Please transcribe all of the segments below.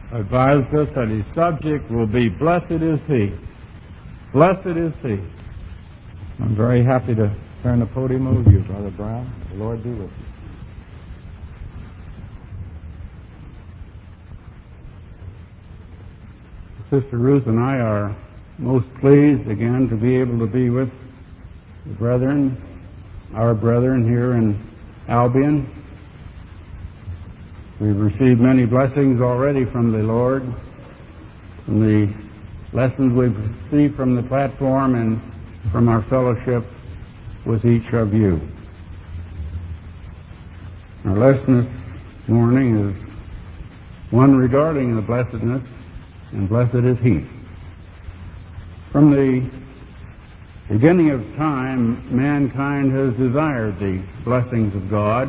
advised us that his subject will be Blessed is He. Blessed is He. I'm very happy to turn the podium over to you, Brother Brown. The Lord be with you. Sister Ruth and I are most pleased again to be able to be with the brethren, our brethren here in Albion. We've received many blessings already from the Lord, and the lessons we've received from the platform and from our fellowship with each of you. Our lesson this morning is one regarding the blessedness, and blessed is He. From the beginning of time, mankind has desired the blessings of God.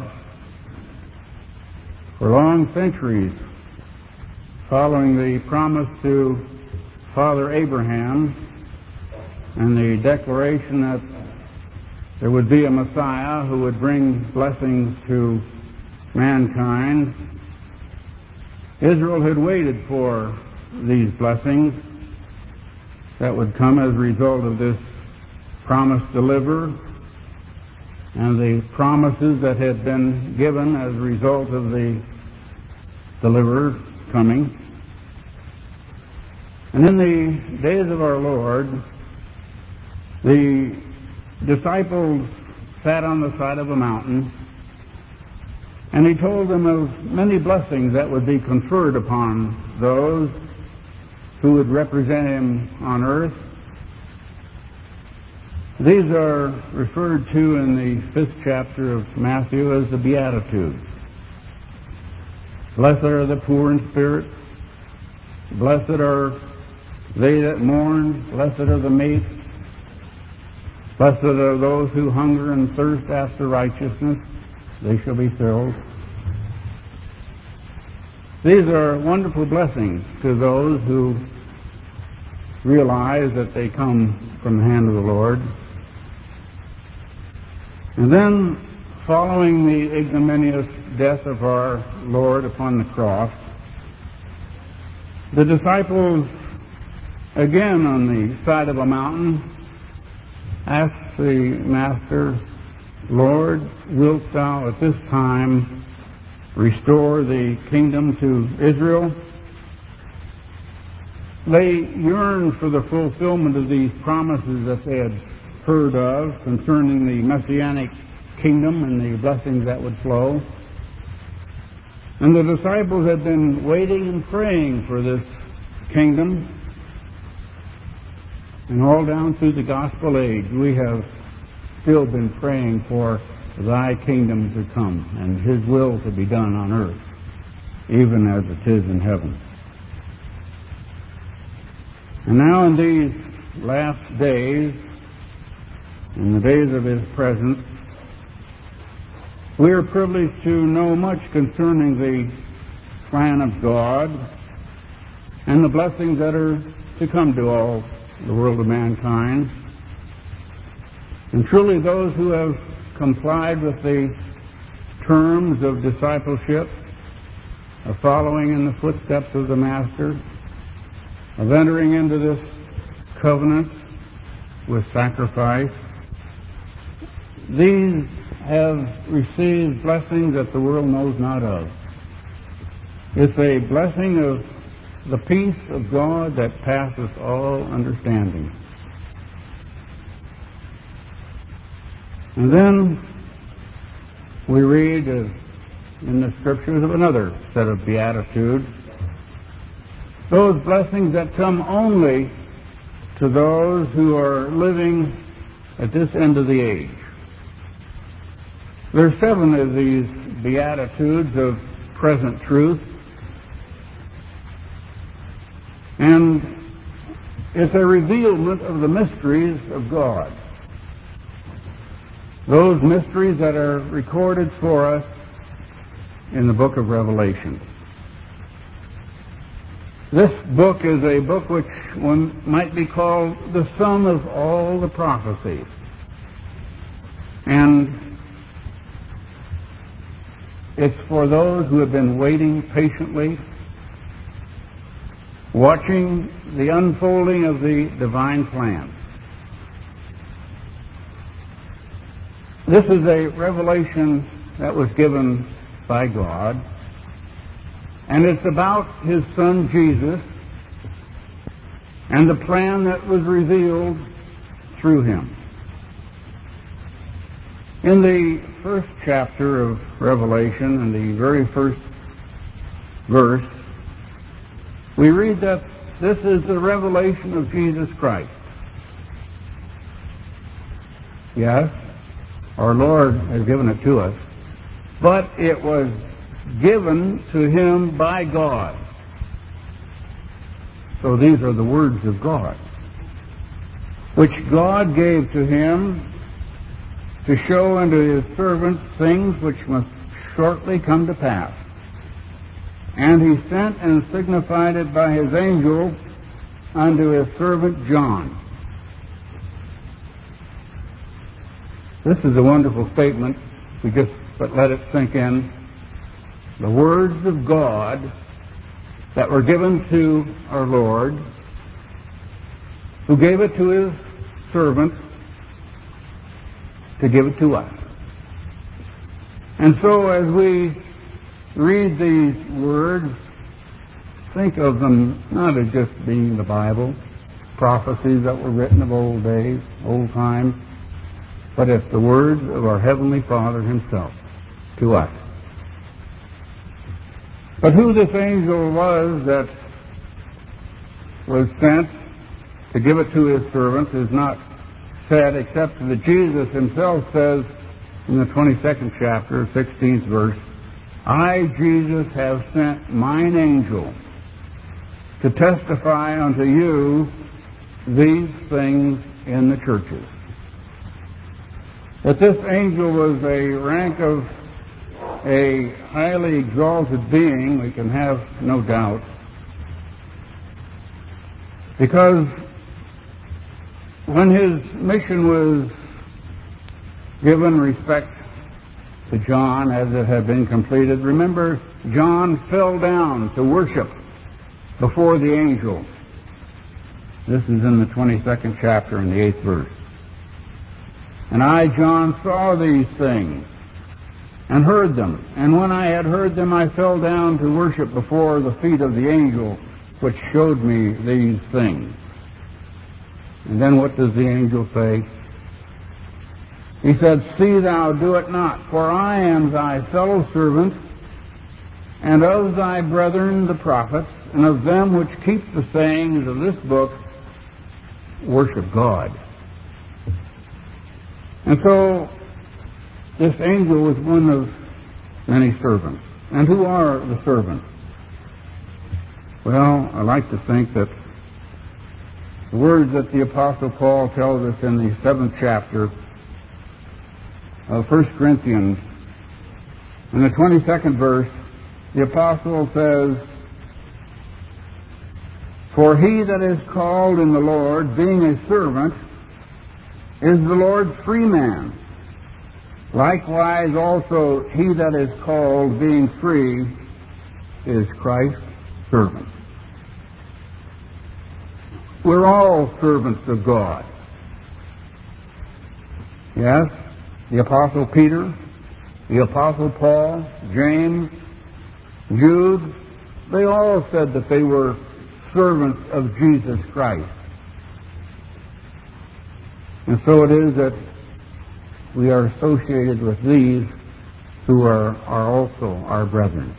For long centuries, following the promise to Father Abraham and the declaration that there would be a Messiah who would bring blessings to mankind, Israel had waited for these blessings that would come as a result of this promised deliverer and the promises that had been given as a result of the deliverer coming. And in the days of our Lord, the disciples sat on the side of a mountain, and He told them of many blessings that would be conferred upon those who would represent Him on earth. These are referred to in the 5th chapter of Matthew as the Beatitudes. Blessed are the poor in spirit. Blessed are they that mourn. Blessed are the meek. Blessed are those who hunger and thirst after righteousness. They shall be filled. These are wonderful blessings to those who realize that they come from the hand of the Lord. And then, following the ignominious death of our Lord upon the cross, the disciples, again on the side of a mountain, asked the Master, Lord, wilt thou at this time restore the kingdom to Israel? They yearned for the fulfillment of these promises that they had heard of concerning the Messianic kingdom and the blessings that would flow. And the disciples had been waiting and praying for this kingdom. And all down through the gospel age, we have still been praying for Thy kingdom to come and His will to be done on earth, even as it is in heaven. And now in these last days, in the days of His presence, we are privileged to know much concerning the plan of God and the blessings that are to come to all the world of mankind. And truly those who have complied with the terms of discipleship, of following in the footsteps of the Master, of entering into this covenant with sacrifice, these have received blessings that the world knows not of. It's a blessing of the peace of God that passeth all understanding. And then we read in the Scriptures of another set of Beatitudes, those blessings that come only to those who are living at this end of the age. There are 7 of these Beatitudes of present truth, and it's a revealment of the mysteries of God. Those mysteries that are recorded for us in the book of Revelation. This book is a book which one might be called the sum of all the prophecies. And it's for those who have been waiting patiently watching the unfolding of the divine plan. This is a revelation that was given by God, and it's about His Son Jesus and the plan that was revealed through Him. In the first chapter of Revelation, in the very first verse, we read that this is the revelation of Jesus Christ. Yes, our Lord has given it to us, but it was given to Him by God. So these are the words of God, which God gave to Him to show unto His servants things which must shortly come to pass. And He sent and signified it by His angel unto His servant John. This is a wonderful statement. We just let it sink in. The words of God that were given to our Lord, who gave it to His servant to give it to us. And so as we read these words, think of them not as just being the Bible, prophecies that were written of old days, old times, but as the words of our Heavenly Father Himself to us. But who this angel was that was sent to give it to His servants is not said, except that Jesus Himself says in the 22nd chapter, 16th verse, I, Jesus, have sent mine angel to testify unto you these things in the churches. That this angel was a rank of a highly exalted being, we can have no doubt, because when his mission was given respect to John as it had been completed, remember, John fell down to worship before the angel. This is in the 22nd chapter in the 8th verse. And I, John, saw these things and heard them. And when I had heard them, I fell down to worship before the feet of the angel which showed me these things. And then what does the angel say? He said, see thou do it not, for I am thy fellow servant, and of thy brethren the prophets, and of them which keep the sayings of this book, worship God. And so, this angel was one of many servants. And who are the servants? Well, I like to think that the words that the Apostle Paul tells us in the 7th chapter of 1 Corinthians, in the 22nd verse, the Apostle says, for he that is called in the Lord, being a servant, is the Lord's free man. Likewise also he that is called, being free, is Christ's servant. We're all servants of God. Yes, the Apostle Peter, the Apostle Paul, James, Jude, they all said that they were servants of Jesus Christ. And so it is that we are associated with these who are also our brethren.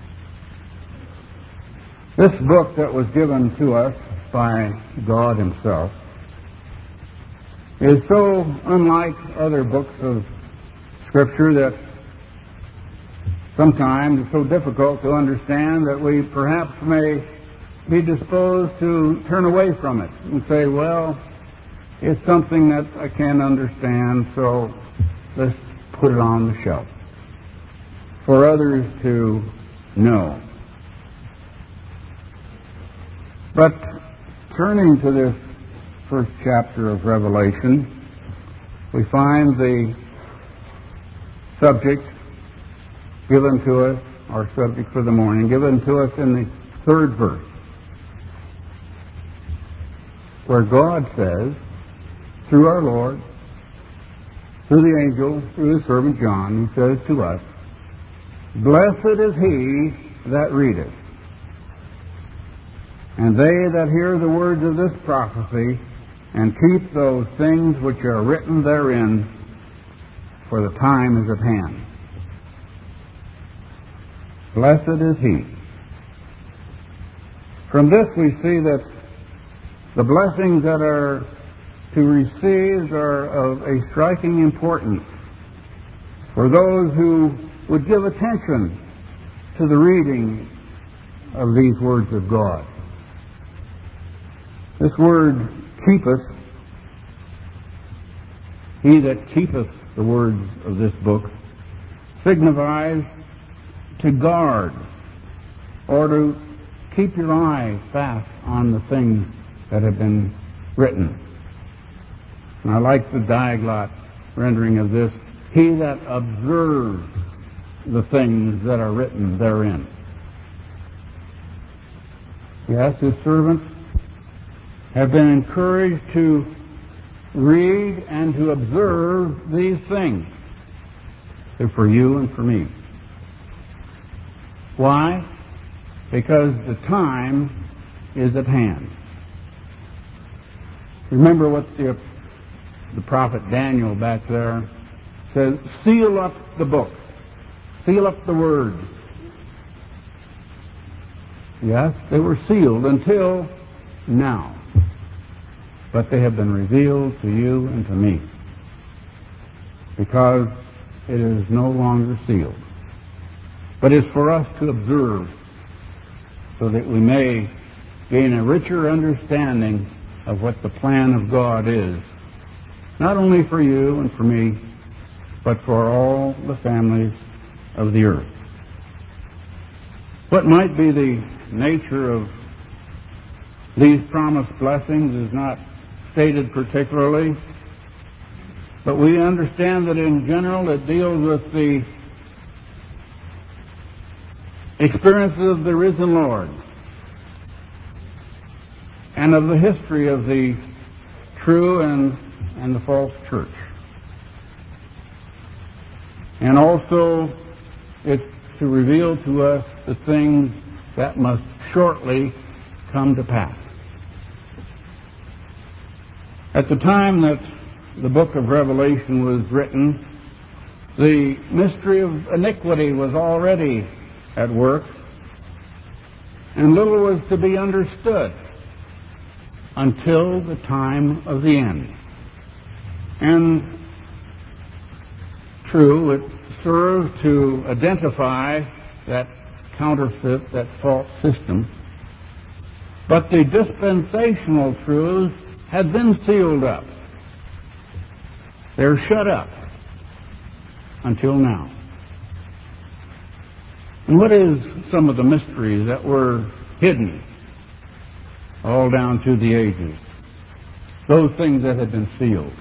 This book that was given to us by God Himself is so unlike other books of Scripture that sometimes it's so difficult to understand that we perhaps may be disposed to turn away from it and say, well, it's something that I can't understand, so let's put it on the shelf for others to know. But turning to this first chapter of Revelation, we find the subject given to us, our subject for the morning, given to us in the 3rd verse. where God says, through our Lord, through the angel, through his servant John, he says to us, "Blessed is he that readeth, and they that hear the words of this prophecy, and keep those things which are written therein, for the time is at hand." Blessed is he. From this we see that the blessings that are to receive are of a striking importance for those who would give attention to the reading of these words of God. This word, keepeth, he that keepeth the words of this book, signifies to guard, or to keep your eye fast on the things that have been written. And I like the Diaglott rendering of this, he that observes the things that are written therein. Yes, his servants have been encouraged to read and to observe these things. They're for you and for me. Why? Because the time is at hand. Remember what the prophet Daniel back there says, seal up the book. Seal up the words. Yes, they were sealed until now. But they have been revealed to you and to me. Because it is no longer sealed. But it's for us to observe so that we may gain a richer understanding of what the plan of God is, not only for you and for me, but for all the families of the earth. What might be the nature of these promised blessings is not stated particularly, but we understand that in general it deals with the experiences of the risen Lord and of the history of the true and the false church. And also it's to reveal to us the things that must shortly come to pass. At the time that the book of Revelation was written, the mystery of iniquity was already at work, and little was to be understood until the time of the end. And true, it served to identify that counterfeit, that false system, but the dispensational truths had been sealed up. They're shut up until now. And what is some of the mysteries that were hidden all down through the ages? Those things that had been sealed.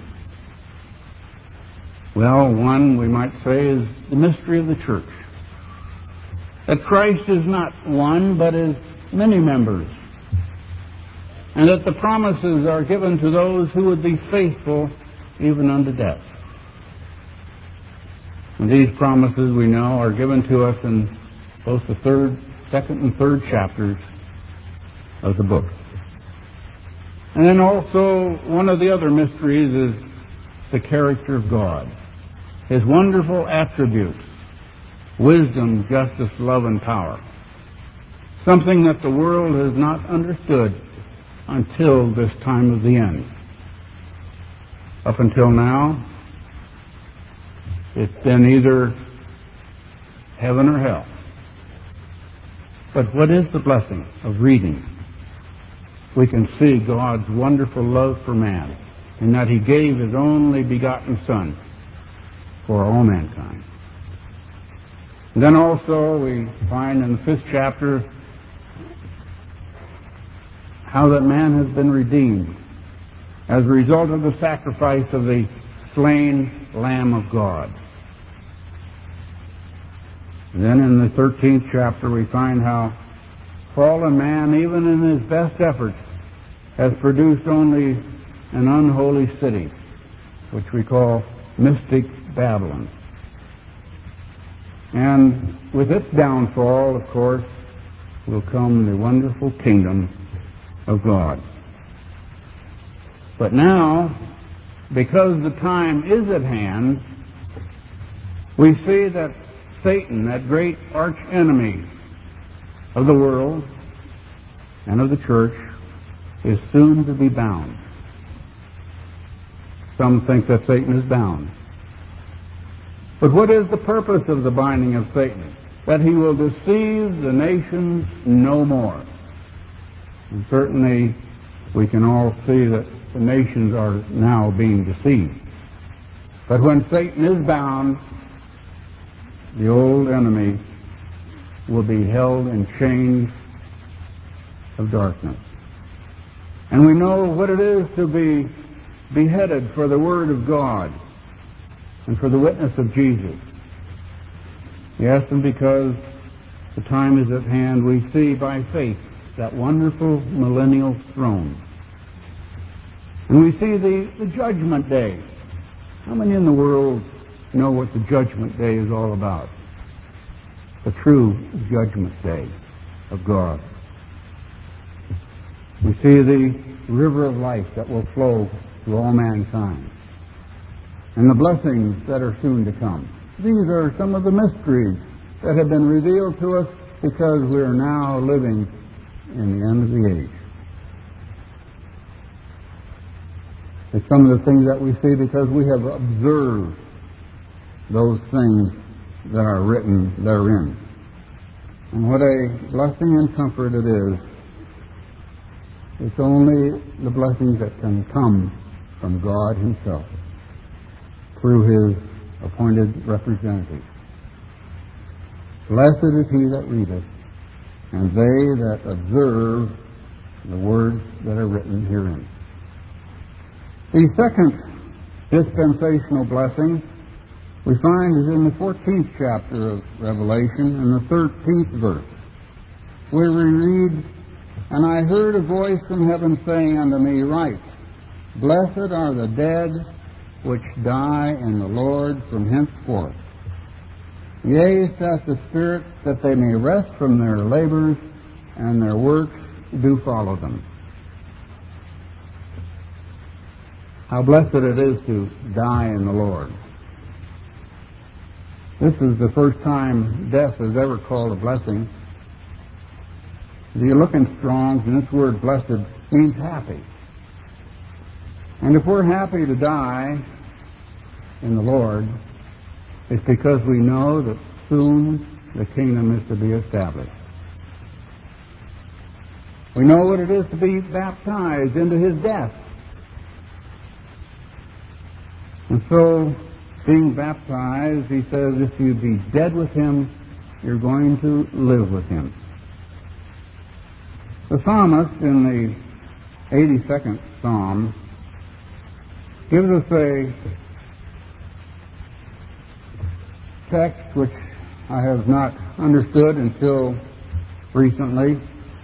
Well, one, we might say, is the mystery of the church. That Christ is not one, but is many members. And that the promises are given to those who would be faithful even unto death. And these promises, we know, are given to us in both the second and third chapters of the book. And then also, one of the other mysteries is the character of God. His wonderful attributes: wisdom, justice, love, and power. Something that the world has not understood until this time of the end. Up until now, it's been either heaven or hell. But what is the blessing of reading? We can see God's wonderful love for man, in that He gave His only begotten Son for all mankind. And then also we find in the 5th chapter how that man has been redeemed as a result of the sacrifice of the slain Lamb of God. And then in the 13th chapter we find how fallen man, even in his best efforts, has produced only an unholy city, which we call Mystic Babylon. And with its downfall, of course, will come the wonderful kingdom of God. But now, because the time is at hand, we see that Satan, that great arch enemy of the world and of the church, is soon to be bound. Some think that Satan is bound. But what is the purpose of the binding of Satan? That he will deceive the nations no more. And certainly we can all see that the nations are now being deceived. But when Satan is bound, the old enemy will be held in chains of darkness. And we know what it is to be beheaded for the Word of God and for the witness of Jesus. Yes, and because the time is at hand, we see by faith that wonderful millennial throne. And we see the judgment day. How many in the world know what the judgment day is all about? The true judgment day of God. We see the river of life that will flow to all mankind, and the blessings that are soon to come. These are some of the mysteries that have been revealed to us because we are now living in the end of the age. It's some of the things that we see because we have observed those things that are written therein. And what a blessing and comfort it is. It's only the blessings that can come from God Himself through His appointed representative. Blessed is he that readeth, and they that observe the words that are written herein. The second dispensational blessing we find is in the 14th chapter of Revelation, in the 13th verse, where we read, "And I heard a voice from heaven saying unto me, Write, Blessed are the dead which die in the Lord from henceforth. Yea, saith the Spirit, that they may rest from their labors, and their works do follow them." How blessed it is to die in the Lord. This is the first time death is ever called a blessing. If you look in Strong's, and this word blessed means happy. And if we're happy to die in the Lord, it's because we know that soon the kingdom is to be established. We know what it is to be baptized into His death. And so, being baptized, he says, if you be dead with Him, you're going to live with Him. The psalmist in the 82nd Psalm gives us a text which I have not understood until recently.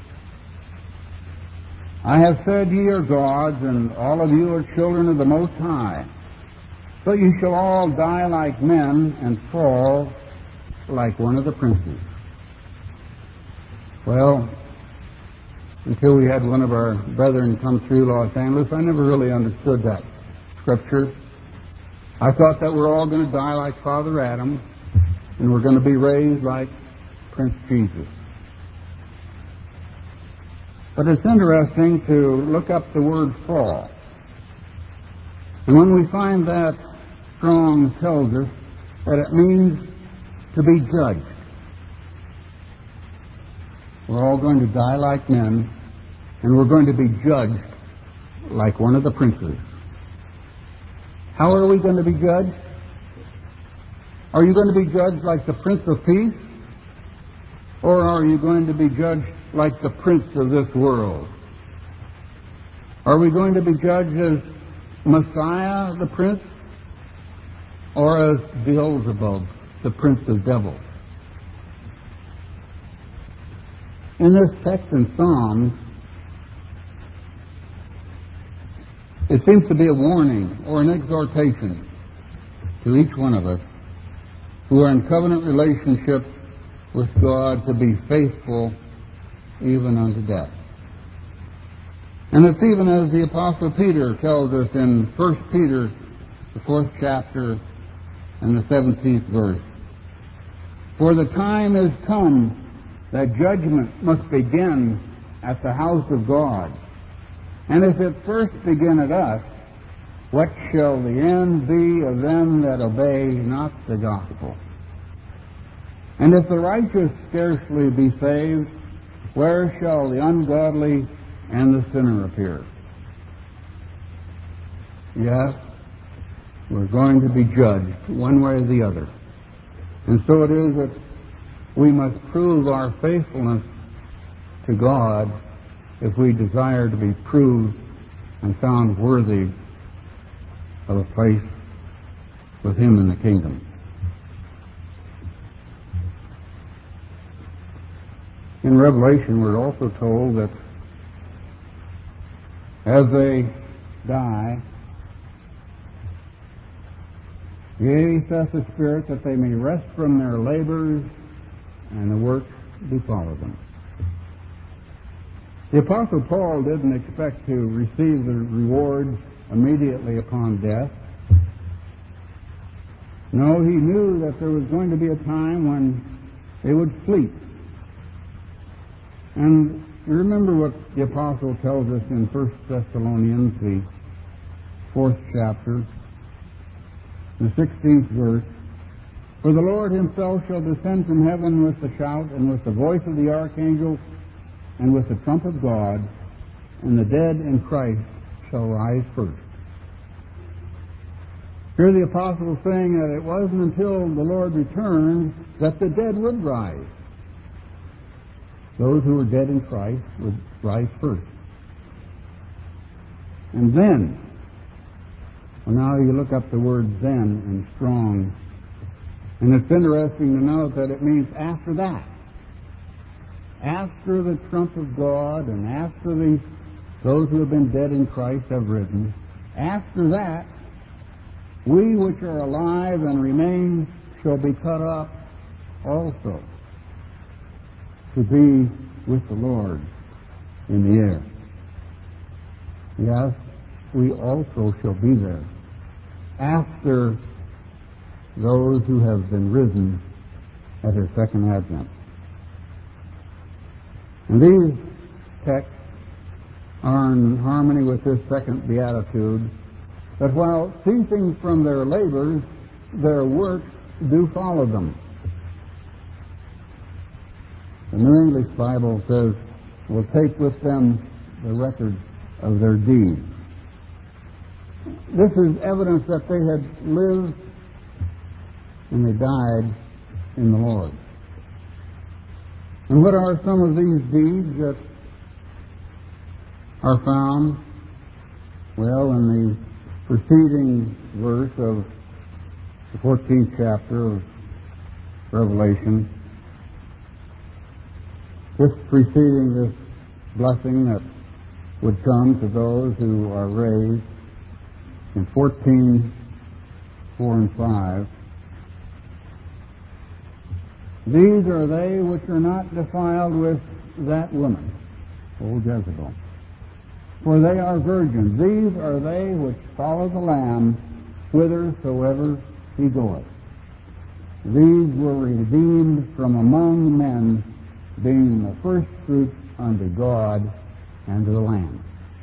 "I have said, ye are gods, and all of you are children of the Most High. But you shall all die like men, and fall like one of the princes." Well, until we had one of our brethren come through Los Angeles, I never really understood that scripture. I thought that we're all going to die like Father Adam, and we're going to be raised like Prince Jesus. But it's interesting to look up the word fall. And when we find that, Strong tells us that it means to be judged. We're all going to die like men, and we're going to be judged like one of the princes. How are we going to be judged? Are you going to be judged like the Prince of Peace? Or are you going to be judged like the prince of this world? Are we going to be judged as Messiah, the prince? Or as Beelzebub, the prince of devils? In this text in Psalms, It seems to be a warning or an exhortation to each one of us who are in covenant relationship with God to be faithful even unto death. And it's even as the Apostle Peter tells us in 1 Peter, the 4th chapter and the 17th verse. For the time is come that judgment must begin at the house of God. And if it first begin at us, what shall the end be of them that obey not the gospel? And if the righteous scarcely be saved, where shall the ungodly and the sinner appear? Yes, we're going to be judged one way or the other. And so it is that we must prove our faithfulness to God if we desire to be proved and found worthy of a place with Him in the kingdom. In Revelation, we're also told that as they die, yea, saith the Spirit, that they may rest from their labors, and the works befall them. The Apostle Paul didn't expect to receive the reward immediately upon death. No, he knew that there was going to be a time when they would sleep. And remember what the Apostle tells us in 1 Thessalonians, the 4th chapter, the 16th verse. For the Lord Himself shall descend from heaven with a shout, and with the voice of the archangel, and with the trump of God, and the dead in Christ shall rise first. Here the Apostle is saying that it wasn't until the Lord returned that the dead would rise. Those who were dead in Christ would rise first. And then, well, now you look up the word then in Strong's, and it's interesting to note that it means after that. After the trump of God and after those who have been dead in Christ have risen, after that, we which are alive and remain shall be caught up also to be with the Lord in the air. Yes, we also shall be there after those who have been risen at His second advent. And these texts are in harmony with this second beatitude, that while ceasing from their labors, their works do follow them. The New English Bible says, will take with them the record of their deeds. This is evidence that they had lived and they died in the Lord. And what are some of these deeds that are found? Well, in the preceding verse of the 14th chapter of Revelation, just preceding this blessing that would come to those who are raised, in 14:4 and 5, these are they which are not defiled with that woman, old Jezebel, for they are virgins. These are they which follow the Lamb whithersoever He goeth. These were redeemed from among men, being the first fruits unto God and to the Lamb.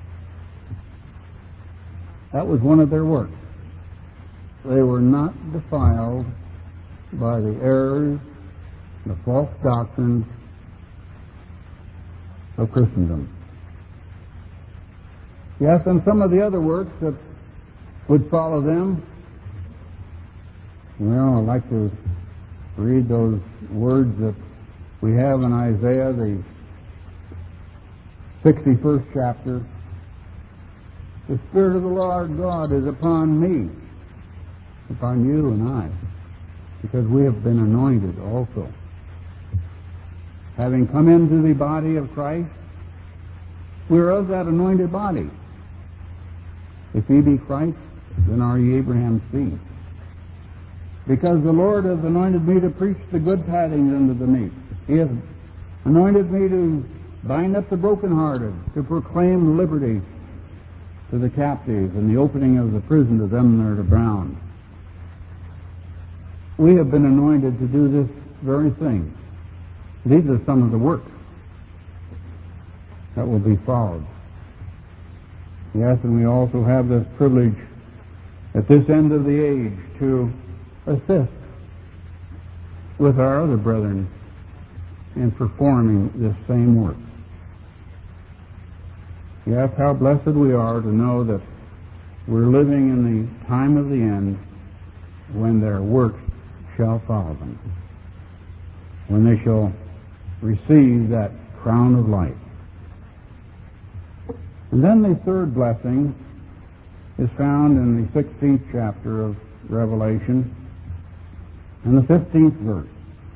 That was one of their works. They were not defiled by the errors, the false doctrines of Christendom. Yes, and some of the other works that would follow them, well, I'd like to read those words that we have in Isaiah, the 61st chapter. The Spirit of the Lord God is upon me, upon you and I, because we have been anointed also. Having come into the body of Christ, we are of that anointed body. If ye be Christ, then are ye Abraham's seed. Because the Lord hath anointed me to preach the good tidings unto the meek. He hath anointed me to bind up the brokenhearted, to proclaim liberty to the captives, and the opening of the prison to them that are bound. We have been anointed to do this very thing. These are some of the works that will be followed. Yes, and we also have this privilege at this end of the age to assist with our other brethren in performing this same work. Yes, how blessed we are to know that we're living in the time of the end when their works shall follow them, when they shall receive that crown of life. And then the third blessing is found in the 16th chapter of Revelation, and the 15th verse.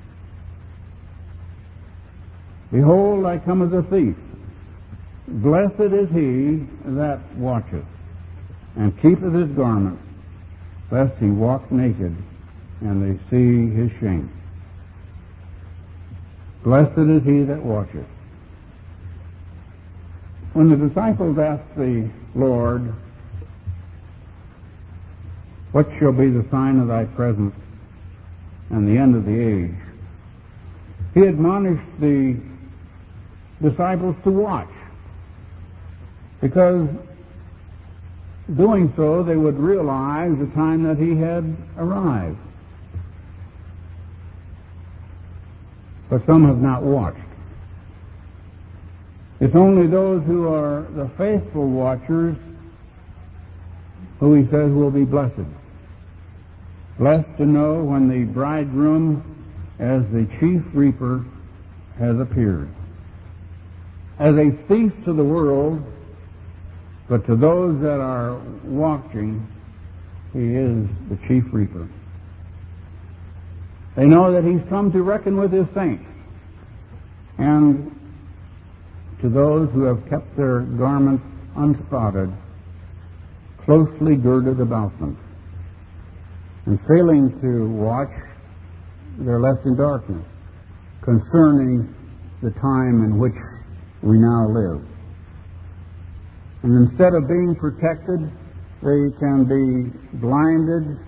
Behold, I come as a thief. Blessed is he that watcheth, and keepeth his garment, lest he walk naked, and they see his shame. Blessed is he that watcheth. When the disciples asked the Lord, what shall be the sign of thy presence and the end of the age? He admonished the disciples to watch, because doing so they would realize the time that he had arrived. But some have not watched. It's only those who are the faithful watchers who he says will be blessed. Blessed to know when the bridegroom, as the chief reaper, has appeared. As a thief to the world, but to those that are watching, he is the chief reaper. They know that he's come to reckon with his saints. And to those who have kept their garments unspotted, closely girded about them, and failing to watch, they're left in darkness concerning the time in which we now live. And instead of being protected, they can be blinded,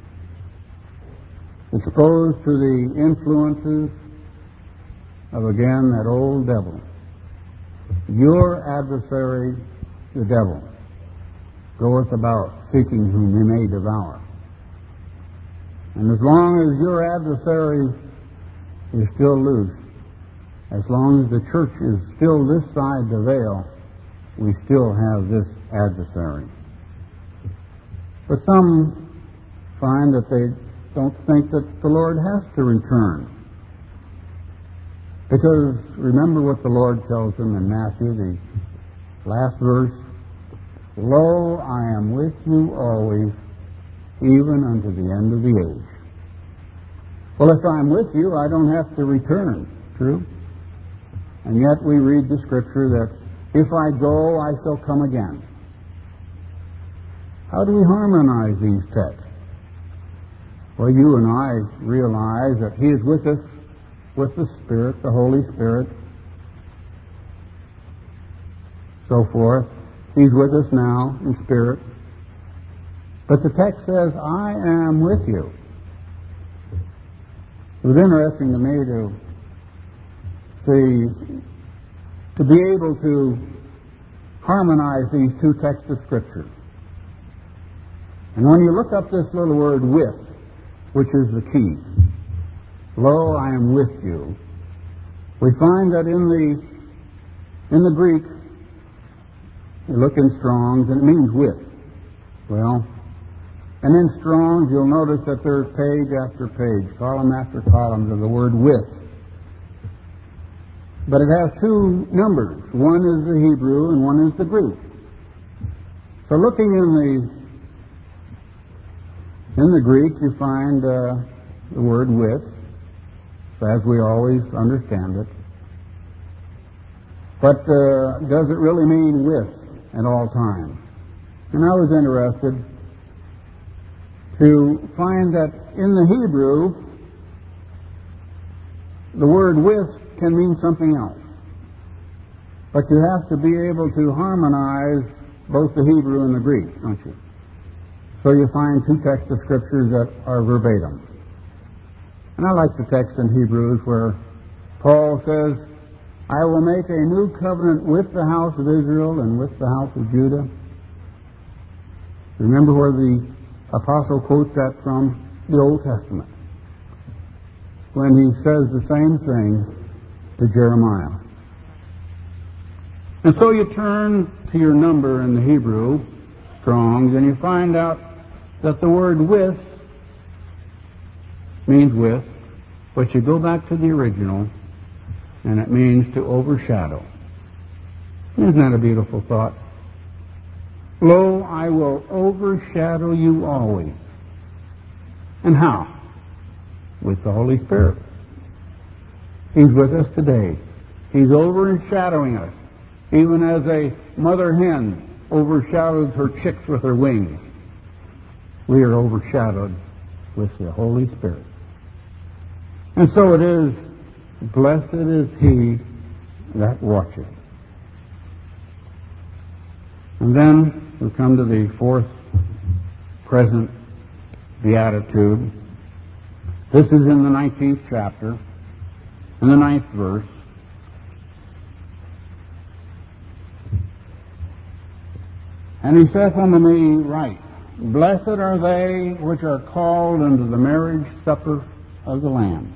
exposed to the influences of, again, that old devil. Your adversary, the devil, goeth about seeking whom he may devour. And as long as your adversary is still loose, as long as the church is still this side the veil, we still have this adversary. But some find that they don't think that the Lord has to return. Because remember what the Lord tells them in Matthew, the last verse, Lo, I am with you always, even unto the end of the age. Well, if I'm with you, I don't have to return. True? And yet we read the scripture that if I go, I shall come again. How do we harmonize these texts? Well, you and I realize that he is with us with the Spirit, the Holy Spirit, so forth. He's with us now in spirit. But the text says, I am with you. It was interesting to me to be able to harmonize these two texts of Scripture. And when you look up this little word with, which is the key, Lo, I am with you, we find that in the Greek, you look in Strong's, and it means with. Well, and in Strong's, you'll notice that there's page after page, column after column of the word with. But it has two numbers. One is the Hebrew and one is the Greek. So looking in the Greek, you find the word with, as we always understand it. But does it really mean with at all times? And I was interested to find that in the Hebrew, the word with can mean something else. But you have to be able to harmonize both the Hebrew and the Greek, don't you? So you find two texts of Scriptures that are verbatim. And I like the text in Hebrews where Paul says, I will make a new covenant with the house of Israel and with the house of Judah. Remember where the apostle quotes that from? The Old Testament, when he says the same thing to Jeremiah. And so you turn to your number in the Hebrew, Strong's, and you find out that the word with means with, but you go back to the original, and it means to overshadow. Isn't that a beautiful thought? Lo, I will overshadow you always. And how? With the Holy Spirit. He's with us today. He's overshadowing us, even as a mother hen overshadows her chicks with her wings. We are overshadowed with the Holy Spirit. And so it is, blessed is he that watcheth. And then we come to the fourth present beatitude. This is in the 19th chapter, in the 9th verse. And he saith unto me, Write, blessed are they which are called unto the marriage supper of the Lamb.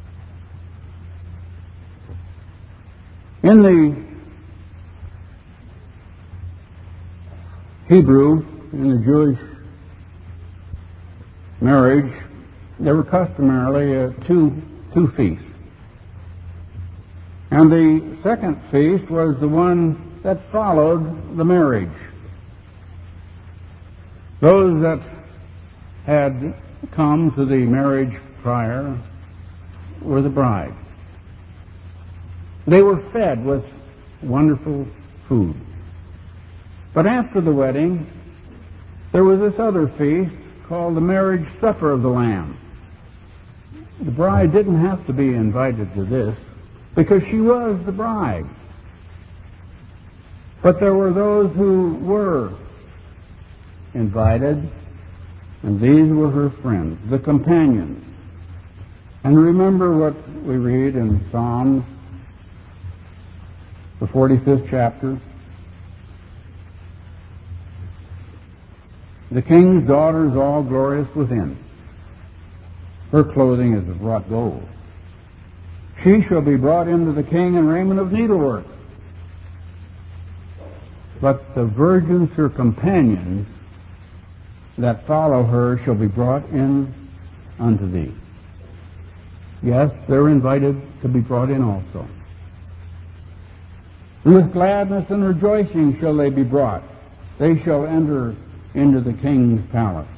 In the Hebrew, in the Jewish marriage, there were customarily two feasts. And the second feast was the one that followed the marriage. Those that had come to the marriage prior were the bride. They were fed with wonderful food. But after the wedding, there was this other feast called the marriage supper of the Lamb. The bride didn't have to be invited to this because she was the bride. But there were those who were invited, and these were her friends, the companions. And remember what we read in Psalms, the 45th chapter. The king's daughter is all glorious within. Her clothing is of wrought gold. She shall be brought into the king in raiment of needlework. But the virgins, her companions, that follow her shall be brought in unto thee. Yes, they're invited to be brought in also. And with gladness and rejoicing shall they be brought. They shall enter into the king's palace.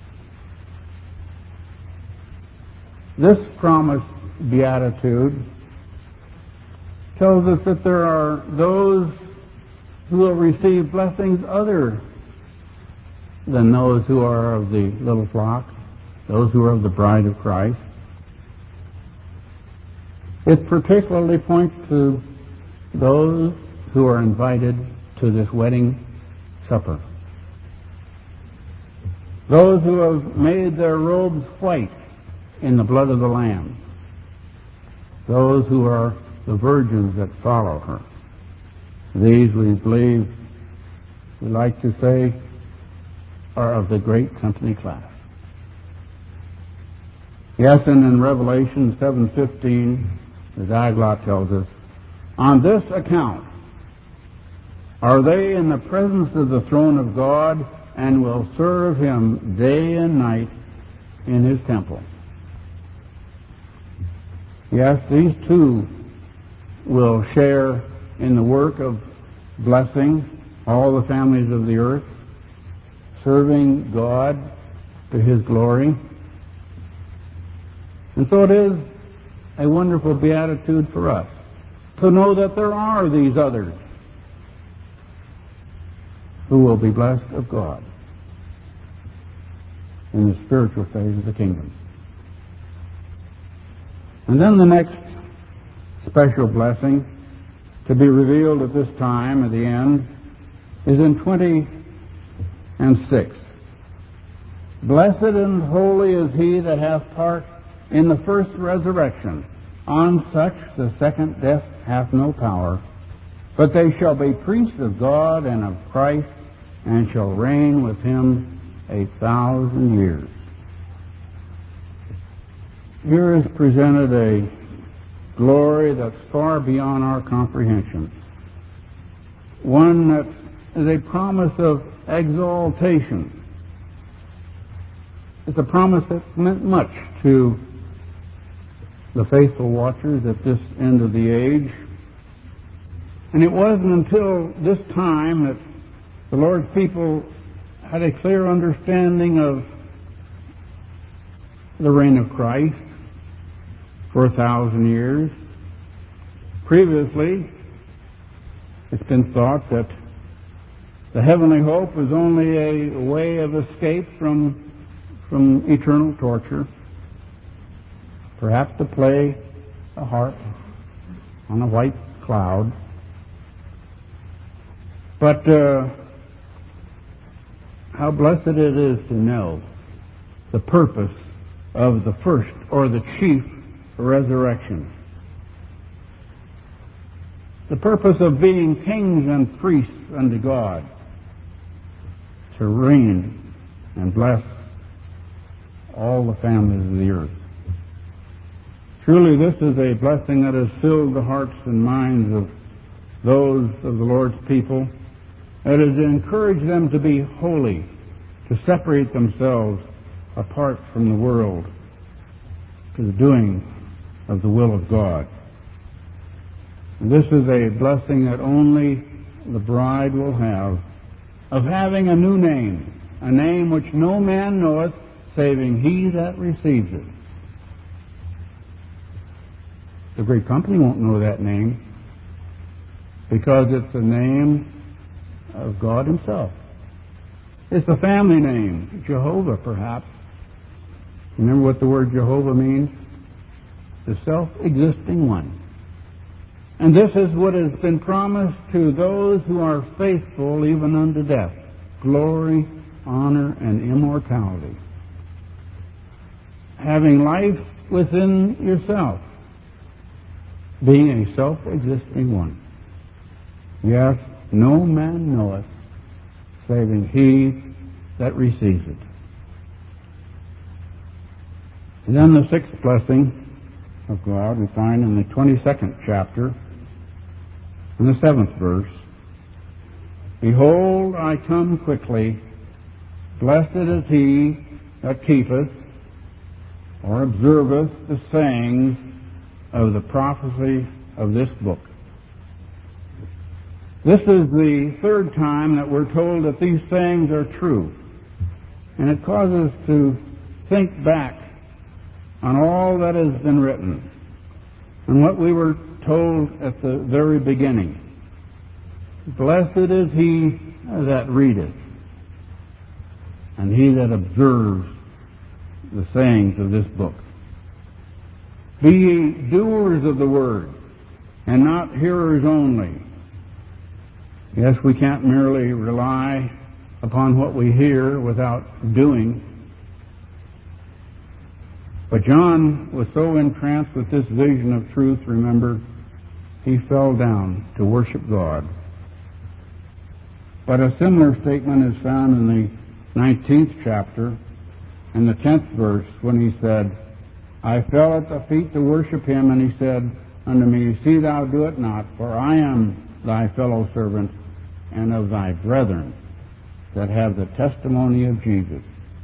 This promised beatitude tells us that there are those who will receive blessings other than those who are of the little flock, those who are of the bride of Christ. It particularly points to those who are invited to this wedding supper. Those who have made their robes white in the blood of the Lamb. Those who are the virgins that follow her. These, we believe, we like to say, are of the great company class. Yes, and in Revelation 7:15, the Diaglott tells us, on this account are they in the presence of the throne of God and will serve him day and night in his temple. Yes, these two will share in the work of blessing all the families of the earth, serving God to his glory. And so it is a wonderful beatitude for us to know that there are these others who will be blessed of God in the spiritual phase of the kingdom. And then the next special blessing to be revealed at this time, at the end, is in 20:6. Blessed and holy is he that hath part in the first resurrection. On such the second death hath no power, but they shall be priests of God and of Christ, and shall reign with him 1,000 years. Here is presented a glory that's far beyond our comprehension. One that is a promise of exaltation. It's a promise that meant much to the faithful watchers at this end of the age. And it wasn't until this time that the Lord's people had a clear understanding of the reign of Christ for 1,000 years. Previously, it's been thought that the heavenly hope is only a way of escape from eternal torture, perhaps to play a harp on a white cloud. But how blessed it is to know the purpose of the first or the chief resurrection. The purpose of being kings and priests unto God, to reign and bless all the families of the earth. Truly, this is a blessing that has filled the hearts and minds of those of the Lord's people. It has encouraged them to be holy, to separate themselves apart from the world, to the doing of the will of God. And this is a blessing that only the bride will have, of having a new name, a name which no man knoweth, saving he that receives it. The great company won't know that name, because it's the name of God himself. It's the family name, Jehovah, perhaps. Remember what the word Jehovah means? The self-existing one. And this is what has been promised to those who are faithful even unto death: glory, honor, and immortality. Having life within yourself, being a self-existing one. Yes, no man knoweth, saving he that receives it. And then the sixth blessing of God we find in the 22nd chapter, in the 7th verse. Behold, I come quickly. Blessed is he that keepeth or observeth the sayings of the prophecy of this book. This is the third time that we're told that these sayings are true. And it causes us to think back on all that has been written and what we were told at the very beginning. Blessed is he that readeth, and he that observes the sayings of this book. Be ye doers of the word, and not hearers only. Yes, we can't merely rely upon what we hear without doing. But John was so entranced with this vision of truth, remember, he fell down to worship God. But a similar statement is found in the 19th chapter, in the 10th verse, when he said, I fell at the feet to worship him, and he said unto me, See thou do it not, for I am thy fellow servant, and of thy brethren that have the testimony of Jesus.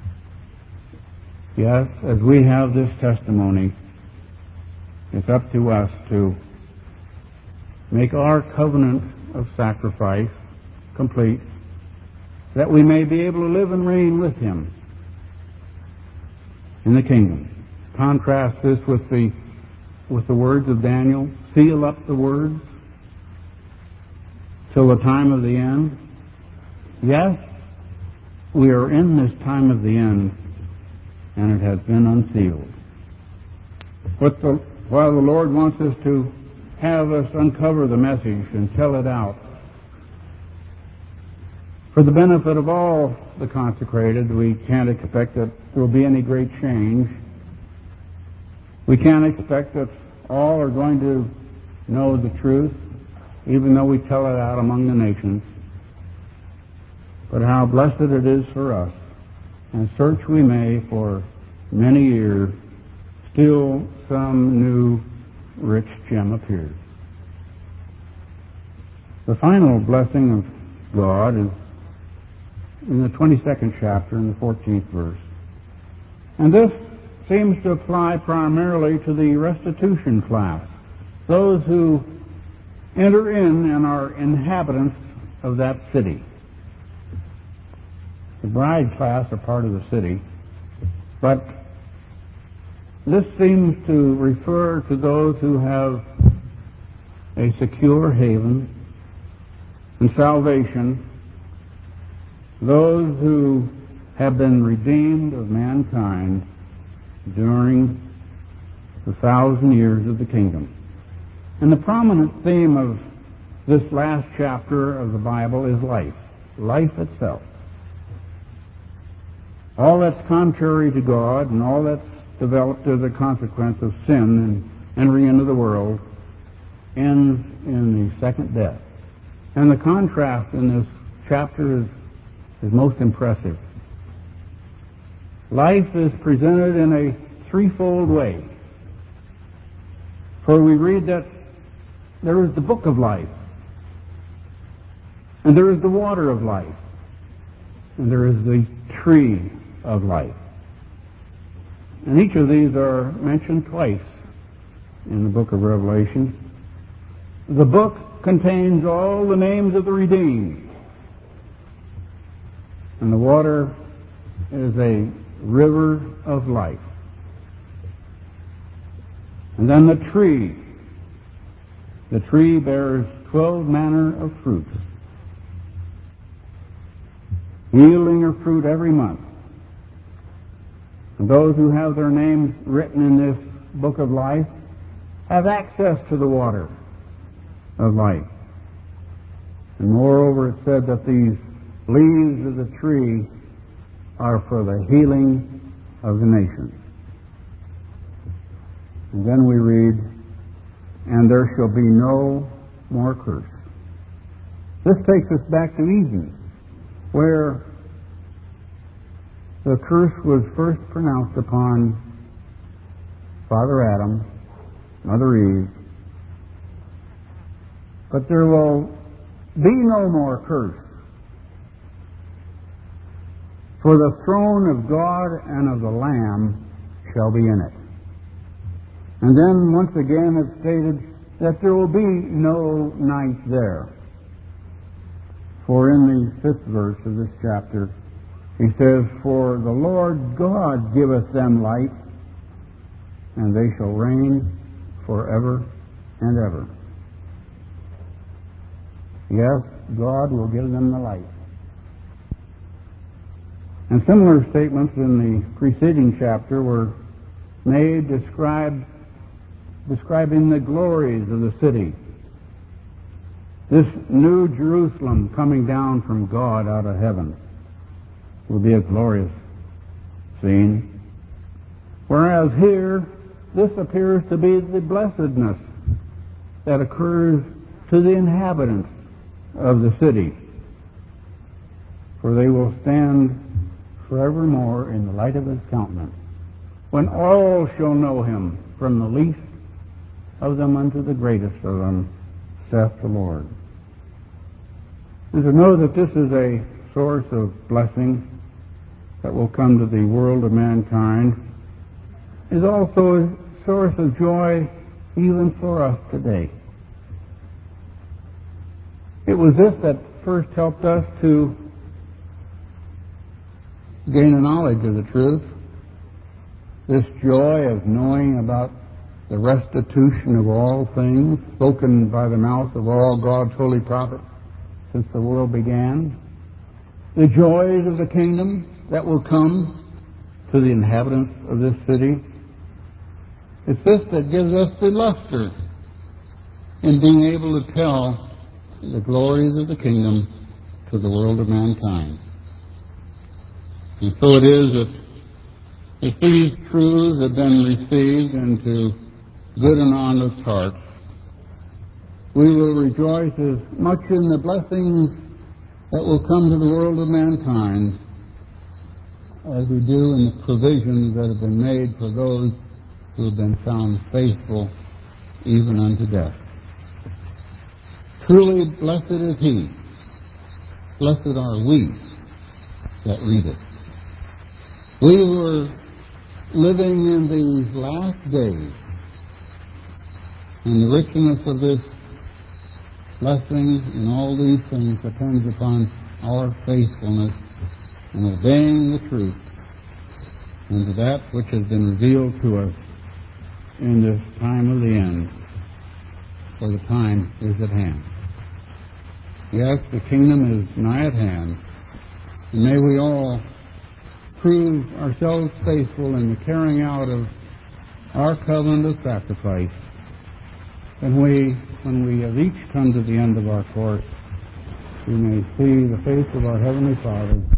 Yes, as we have this testimony, it's up to us to make our covenant of sacrifice complete, that we may be able to live and reign with him in the kingdom. Contrast this with the words of Daniel: seal up the words till the time of the end. Yes, we are in this time of the end, and it has been unsealed. While the Lord wants us to have us uncover the message and tell it out, for the benefit of all the consecrated, we can't expect that there will be any great change. We can't expect that all are going to know the truth, even though we tell it out among the nations. But how blessed it is for us, and search we may for many years, still some new rich gem appears. The final blessing of God is in the 22nd chapter, in the 14th verse. And this seems to apply primarily to the restitution class, those who enter in and are inhabitants of that city. The bride class are part of the city, but this seems to refer to those who have a secure haven and salvation, those who have been redeemed of mankind during the 1,000 years of the kingdom. And the prominent theme of this last chapter of the Bible is life, life itself. All that's contrary to God and all that's developed as a consequence of sin and entering into the world ends in the second death. And the contrast in this chapter is most impressive. Life is presented in a threefold way. For we read that there is the book of life, and there is the water of life, and there is the tree of life. And each of these are mentioned twice in the book of Revelation. The book contains all the names of the redeemed, and the water is a river of life. And then the tree bears 12 manner of fruits, yielding her fruit every month. And those who have their names written in this book of life have access to the water of life. And moreover, it said that these leaves of the tree are for the healing of the nations. And then we read, and there shall be no more curse. This takes us back to Eden, where the curse was first pronounced upon Father Adam, Mother Eve. But there will be no more curse, for the throne of God and of the Lamb shall be in it. And then once again it's stated that there will be no night there. For in the 5th verse of this chapter, he says, for the Lord God giveth them light, and they shall reign forever and ever. Yes, God will give them the light. And similar statements in the preceding chapter were made describing the glories of the city. This new Jerusalem coming down from God out of heaven will be a glorious scene. Whereas here, this appears to be the blessedness that occurs to the inhabitants of the city. For they will stand forevermore in the light of his countenance, when all shall know him, from the least of them unto the greatest of them, saith the Lord. And to know that this is a source of blessing that will come to the world of mankind is also a source of joy even for us today. It was this that first helped us to gain a knowledge of the truth, this joy of knowing about the restitution of all things spoken by the mouth of all God's holy prophets since the world began. the joys of the kingdom that will come to the inhabitants of this city. It's this that gives us the luster in being able to tell the glories of the kingdom to the world of mankind. And so it is that if these truths have been received into good and honest hearts, we will rejoice as much in the blessings that will come to the world of mankind as we do in the provisions that have been made for those who have been found faithful even unto death. Truly blessed is he, blessed are we that read it. We were living in these last days, and the richness of this blessing in all these things depends upon our faithfulness in obeying the truth and to that which has been revealed to us in this time of the end, for the time is at hand. Yes, the kingdom is nigh at hand, and may we all prove ourselves faithful in the carrying out of our covenant of sacrifice. And when we have each come to the end of our course, we may see the face of our Heavenly Father